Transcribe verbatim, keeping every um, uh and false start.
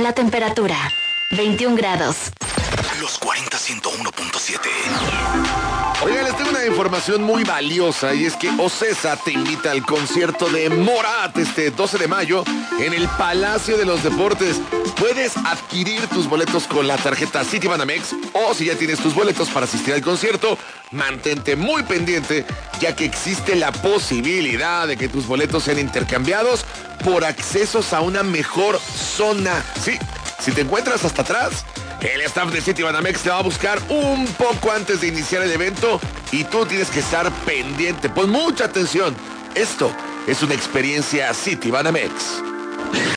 La temperatura, veintiún grados. Los cuarenta, ciento uno punto siete. Oigan, les tengo una información muy valiosa y es que Ocesa te invita al concierto de Morat este doce de mayo en el Palacio de los Deportes. Puedes adquirir tus boletos con la tarjeta Citibanamex o si ya tienes tus boletos para asistir al concierto, mantente muy pendiente ya que existe la posibilidad de que tus boletos sean intercambiados por accesos a una mejor zona. Sí, si te encuentras hasta atrás, el staff de Citibanamex te va a buscar un poco antes de iniciar el evento y tú tienes que estar pendiente. Pon mucha atención. Esto es una experiencia Citibanamex.